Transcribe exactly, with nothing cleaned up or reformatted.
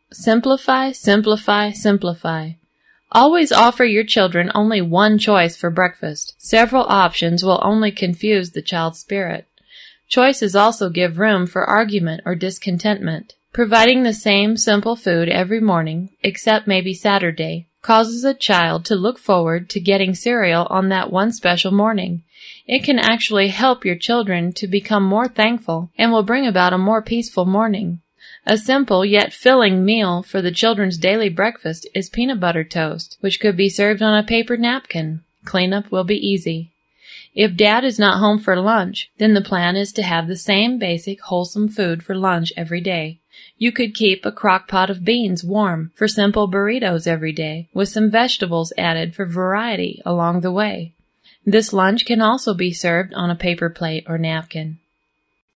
Simplify, simplify, simplify. Always offer your children only one choice for breakfast. Several options will only confuse the child's spirit. Choices also give room for argument or discontentment. Providing the same simple food every morning, except maybe Saturday, causes a child to look forward to getting cereal on that one special morning. It can actually help your children to become more thankful and will bring about a more peaceful morning. A simple yet filling meal for the children's daily breakfast is peanut butter toast, which could be served on a paper napkin. Cleanup will be easy. If Dad is not home for lunch, then the plan is to have the same basic wholesome food for lunch every day. You could keep a crock pot of beans warm for simple burritos every day, with some vegetables added for variety along the way. This lunch can also be served on a paper plate or napkin.